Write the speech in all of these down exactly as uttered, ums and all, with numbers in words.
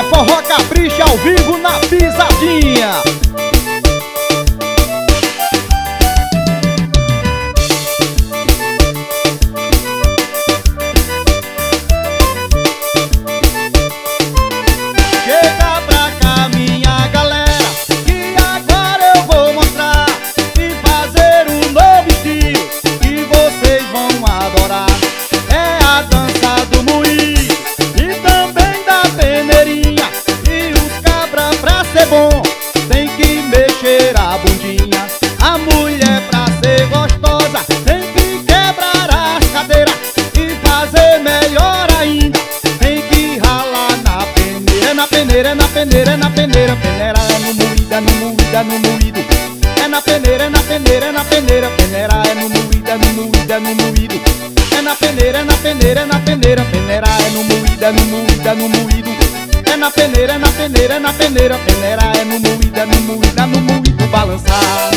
Forró Capricha ao vivo na pisadinha. Chega pra cá, minha galera, que agora eu vou mostrar e fazer um novo estilo que vocês vão adorar. É a dança do moído e também da peneirinha. E os cabra pra ser bom tem que mexer a bundinha. A mulher pra ser gostosa tem que quebrar as cadeiras e fazer melhor ainda tem que ralar na peneira. Na peneira, na peneira, na peneira, peneira é no moído, é no moído, é no moído. É na peneira, é na peneira, é na peneira, peneira é no moído, é no moído, é no moído. É na peneira, é na peneira, é na peneira, peneira é no moído, é no moído, é no moído. É na peneira, é na peneira, é na peneira, peneira é no moído, é no moído, é no moído, balançar.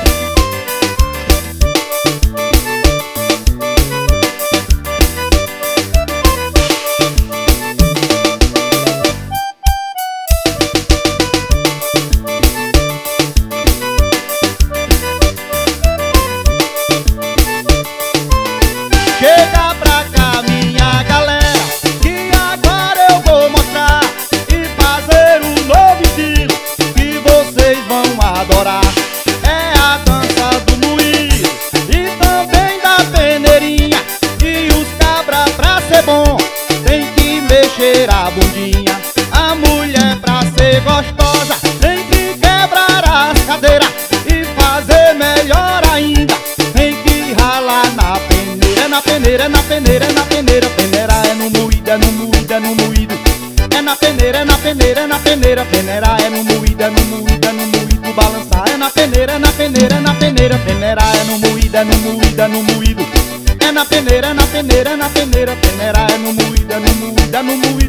Chega pra cá, minha galera, que agora eu vou mostrar e fazer um novo estilo que vocês vão adorar. É a dança do moído e também da peneirinha. E os cabra pra ser bom tem que mexer a bundinha. A mulher pra ser gostosa tem que quebrar as cadeiras e fazer melhor ainda tem que ralar na peneira. Na peneira, na peneira, na peneira, peneira é no moído, é no moído, é no moído. É na peneira, é na peneira, na peneira, peneira é no moído, é no moído, é no moído, balançar. É na peneira, na peneira, na peneira, peneira é no moído, é no moído, é no moído. É na peneira, na peneira, na peneira, peneira é no moído, é no moído, é no moído.